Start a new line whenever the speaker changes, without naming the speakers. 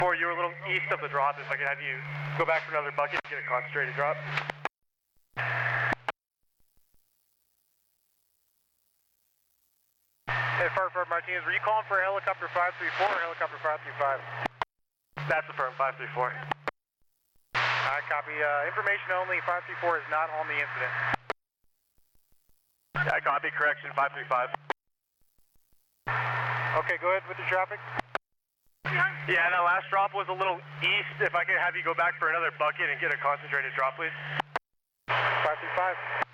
4, you were a little east of the drop. If I could have you go back for another bucket and get a concentrated drop. Hey, Far Martinez, were you calling for helicopter 534 or helicopter 535? That's affirmed, 534. Alright, copy. Information only, 534 is not on the incident. Yeah, copy, correction, 535. Okay, go ahead with the traffic. Yeah, that last drop was a little east. If I could have you go back for another bucket and get a concentrated drop, please. 535.